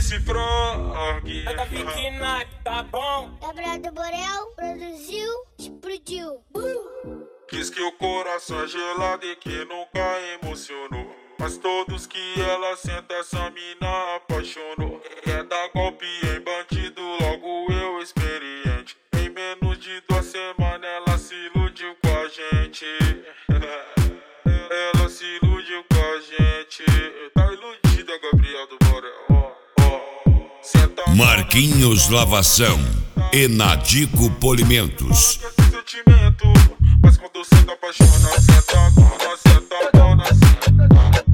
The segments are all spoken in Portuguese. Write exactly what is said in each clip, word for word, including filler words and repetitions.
C Frog. É da Viquina, tá bom? Gabriel do Borel produziu, explodiu. Uh! Diz que o coração é gelado e que nunca emocionou, mas todos que ela senta essa mina apaixonou. Quer dar golpe em bandido, logo eu experiente. Em menos de duas semanas ela se iludiu com a gente. Ela se iludiu com a gente. Tá iludida, Gabriel do Borel. Oh, oh. Senta Marquinhos Lavação e Nadico Polimentos. Sentimento, mas quando você tá apaixonado, senta dona, senta dona, senta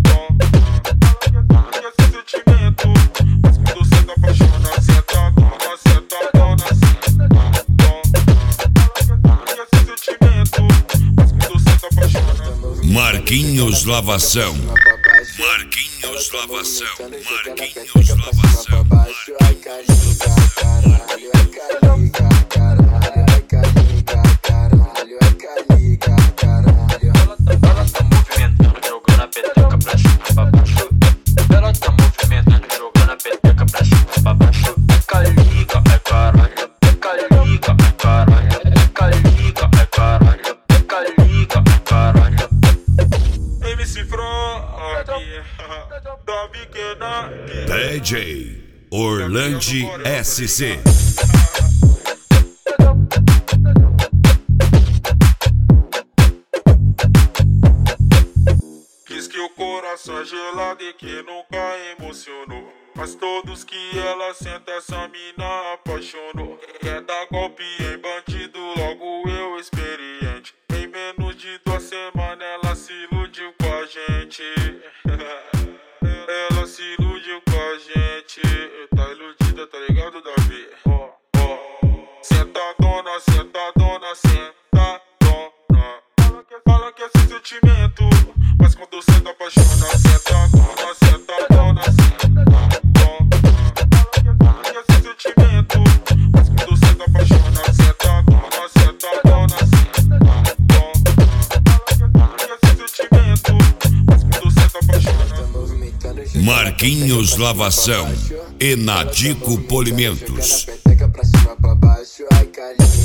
dona. Esse sentimento, mas quando você tá apaixonado, senta dona, senta dona, senta dona. Esse sentimento, mas quando você tá apaixonado. Marquinhos Lavação. Marquinhos Lavação. Marquinhos Lavação. D J Orlandi S C. Diz que o coração é gelado e que nunca emocionou, mas todos que ela senta essa mina apaixonou. Quer dar golpe em bandido, logo eu experiente. Em menos de duas semanas ela se iludiu com a gente. Ela se iludiu com a gente. Tá iludida, tá ligado, Davi? Oh, oh. Senta dona, senta dona, senta dona. Fala que é esse sentimento, mas quando você tá apaixonado, senta dona, senta dona, senta dona. Esse sentimento, mas quando você tá apaixonado, senta dona, senta dona, senta dona. Esse sentimento, mas quando você tá apaixonado. Marquinhos Lavação e Nadico Polimentos. Pra cima, pra baixo, ai, carinho.